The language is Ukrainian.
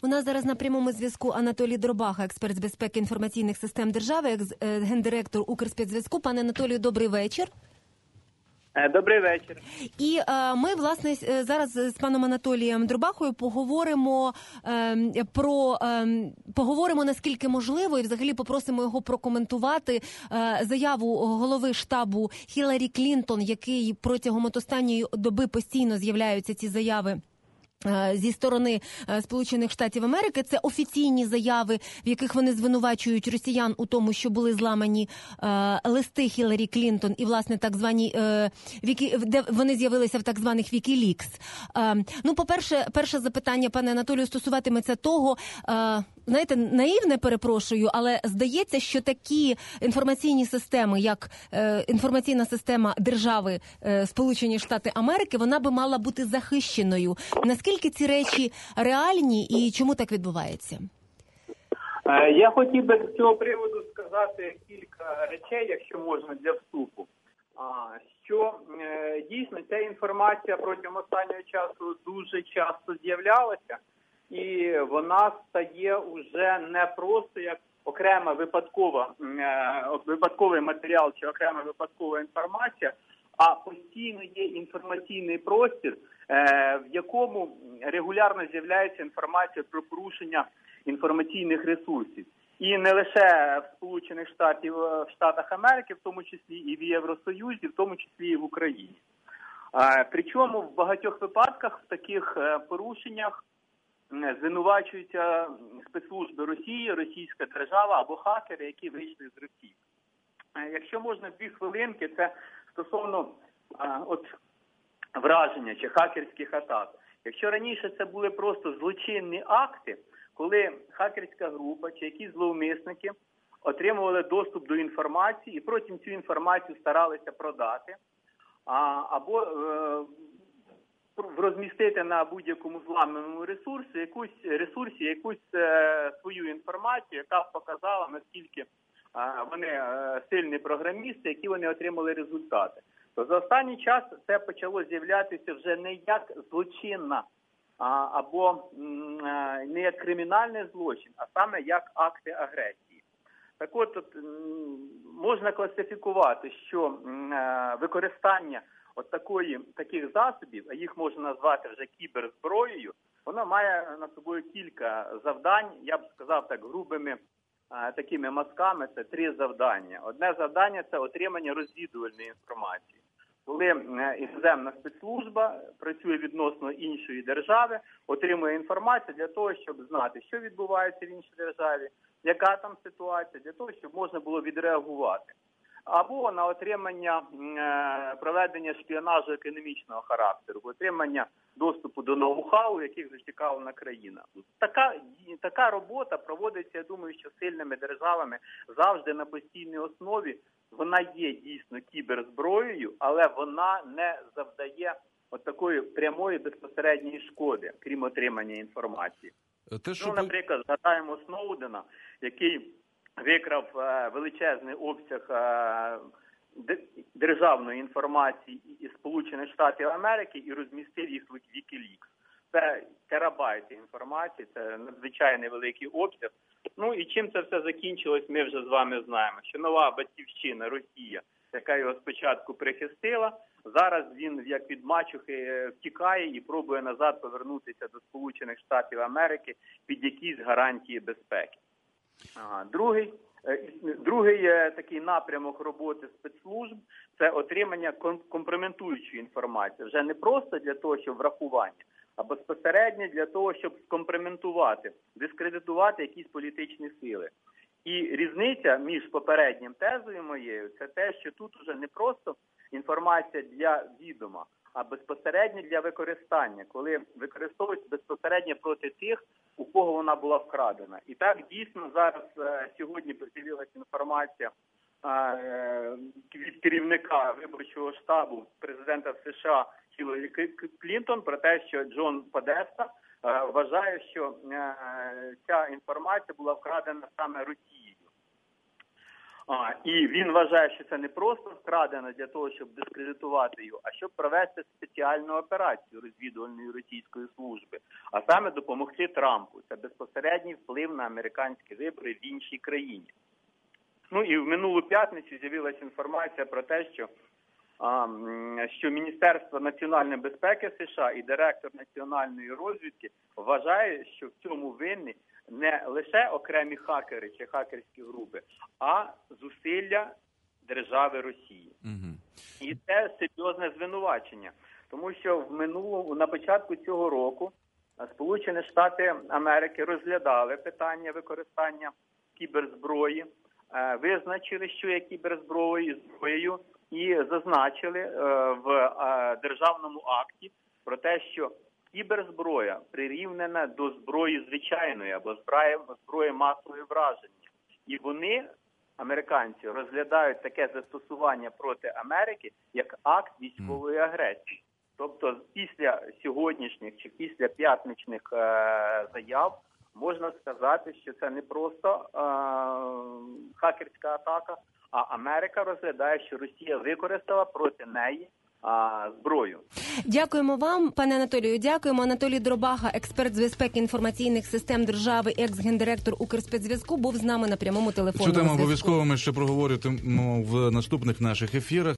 У нас зараз на прямому зв'язку Анатолій Дробаха, експерт з безпеки інформаційних систем держави, гендиректор Укрспецзв'язку. Пане Анатолію, добрий вечір. Добрий вечір. І ми, власне, зараз з паном Анатолієм Дробахою поговоримо наскільки можливо, і взагалі попросимо його прокоментувати заяву голови штабу Хіларі Клінтон, який протягом останньої доби постійно з'являються ці заяви зі сторони Сполучених Штатів Америки. Це офіційні заяви, в яких вони звинувачують росіян у тому, що були зламані листи Хіларі Клінтон і, власне, так звані де вони з'явилися в так званих Вікілікс. Ну, по-перше, перше запитання, пане Анатолію, стосуватиметься того, знаєте, наївне, перепрошую, але здається, що такі інформаційні системи, як інформаційна система держави Сполучені Штати Америки, вона би мала бути захищеною. Наскільки ці речі реальні і чому так відбувається? Я хотів би з цього приводу сказати кілька речей, якщо можна, для вступу. Що дійсно ця інформація протягом останнього часу дуже часто з'являлася, і вона стає уже не просто як окрема випадковий матеріал чи окрема випадкова інформація, а постійно є інформаційний простір, в якому регулярно з'являється інформація про порушення інформаційних ресурсів. І не лише в Сполучених Штатах Америки, в тому числі і в Євросоюзі, в тому числі і в Україні. Причому в багатьох випадках в таких порушеннях звинувачуються спецслужби Росії, російська держава або хакери, які вийшли з Росії. Якщо можна 2 хвилинки, це стосовно враження чи хакерських атак. Якщо раніше це були просто злочинні акти, коли хакерська група чи якісь зловмисники отримували доступ до інформації і потім цю інформацію старалися продати, або розмістити на будь-якому зламаному ресурсі якусь свою інформацію, яка б показала, наскільки вони сильні програмісти, які вони отримали результати. То за останній час це почало з'являтися вже не як злочинна або не як кримінальний злочин, а саме як акти агресії. Так от можна класифікувати, що використання таких засобів, а їх можна назвати вже кіберзброєю, воно має над собою кілька завдань, я б сказав так грубими такими мазками, це 3 завдання. Одне завдання – це отримання розвідувальної інформації. Коли іноземна спецслужба працює відносно іншої держави, отримує інформацію для того, щоб знати, що відбувається в іншій державі, яка там ситуація, для того, щоб можна було відреагувати. Або на отримання проведення шпіонажу економічного характеру, отримання доступу до ноу-хау, яких зацікавлена країна. Така робота проводиться, я думаю, що сильними державами завжди на постійній основі. Вона є дійсно кіберзброєю, але вона не завдає такої прямої безпосередньої шкоди, крім отримання інформації. Наприклад, згадаємо Сноудена, який викрав величезний обсяг державної інформації із Сполучених Штатів Америки і розмістив їх в Вікілікс. Це терабайти інформації, це надзвичайно великий обсяг. Ну і чим це все закінчилось, ми вже з вами знаємо. Що нова батьківщина, Росія, яка його спочатку прихистила, зараз він, як від мачухи, втікає і пробує назад повернутися до Сполучених Штатів Америки під якісь гарантії безпеки. Другий такий напрямок роботи спецслужб – це отримання компрометуючої інформації. Вже не просто для того, щоб врахування, а безпосередньо для того, щоб скомпрометувати, дискредитувати якісь політичні сили. І різниця між попереднім тезою моєю – це те, що тут вже не просто інформація для відома, а безпосередньо для використання, коли використовується безпосередньо проти тих, у кого вона була вкрадена. І так дійсно зараз сьогодні з'явилася інформація від керівника виборчого штабу президента США Хіларі Клінтон про те, що Джон Подеста вважає, що ця інформація була вкрадена саме Росією. І він вважає, що це не просто скрадено для того, щоб дискредитувати його, а щоб провести спеціальну операцію розвідувальної російської служби, а саме допомогти Трампу. Це безпосередній вплив на американські вибори в іншій країні. Ну і в минулу п'ятницю з'явилася інформація про те, що Міністерство національної безпеки США і директор національної розвідки вважає, що в цьому винні не лише окремі хакери чи хакерські групи, а зусилля держави Росії. І це серйозне звинувачення, тому що на початку цього року Сполучені Штати Америки розглядали питання використання кіберзброї, визначили, що є кіберзброєю, і зазначили в державному акті про те, що кіберзброя прирівнена до зброї звичайної або зброї масової враження. І вони, американці, розглядають таке застосування проти Америки як акт військової агресії. Тобто після сьогоднішніх чи після п'ятничних заяв можна сказати, що це не просто хакерська атака, а Америка розглядає, що Росія використала проти неї зброю. Дякуємо вам, пане Анатолію. Дякуємо. Анатолій Дробаха, експерт з безпеки інформаційних систем держави, екс-гендиректор Укрспецзв'язку, був з нами на прямому телефону. Цю тему обов'язково ми ще проговоримо в наступних наших ефірах.